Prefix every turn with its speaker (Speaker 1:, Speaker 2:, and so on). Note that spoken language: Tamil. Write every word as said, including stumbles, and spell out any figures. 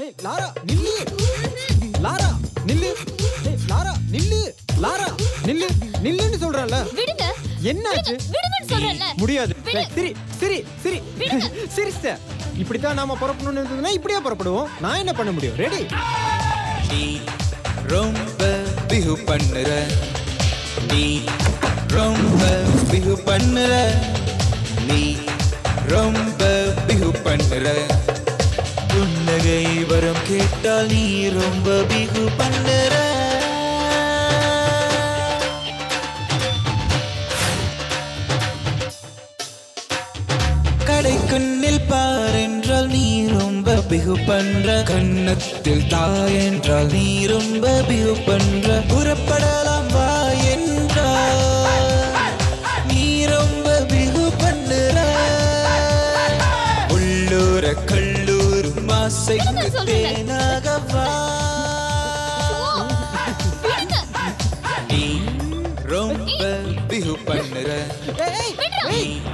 Speaker 1: ஏய் லாரா நில்லு. லாரா நில்லு. ஏய் லாரா நில்லு. லாரா நில்லு. நில்லுன்னு சொல்றேன்ல.
Speaker 2: விடுங்க.
Speaker 1: என்னாச்சு?
Speaker 2: விடுங்கன்னு சொல்றேன்ல.
Speaker 1: முடியாது.
Speaker 2: விடு.
Speaker 1: சரி சரி சரி சரி சார். இப்படித்தான் நாம புறப்படணும்னு இருந்ததுன்னா இப்படியே புறப்படுவோம். நான் என்ன பண்ண முடியும்? ரெடி?
Speaker 3: நீ ரொம்ப பிஹு பண்ணுற, நீ ரொம்ப பிஹு பண்ணுற, நீ ரொம்ப பிஹு பண்ணுற, புன்னகை வரம் கேட்டால் நீ ரொம்ப பிஹு பண்ணுற. கடை கண்ணில் பார் என்றால் நீ ரொம்ப பிகு பண்ற, கண்ணத்தில் தாய் என்றால் நீ ரொம்ப பிகு பண்ற, புறப்படலாம் வா என்றால் நீ ரொம்ப பிகு பண்ணுற, உள்ளூர கல்லூர் மாசைக்கு தேனாக வா. நீ ரொம்ப பிகு பண்ணுற,
Speaker 1: ஏய்
Speaker 3: நீ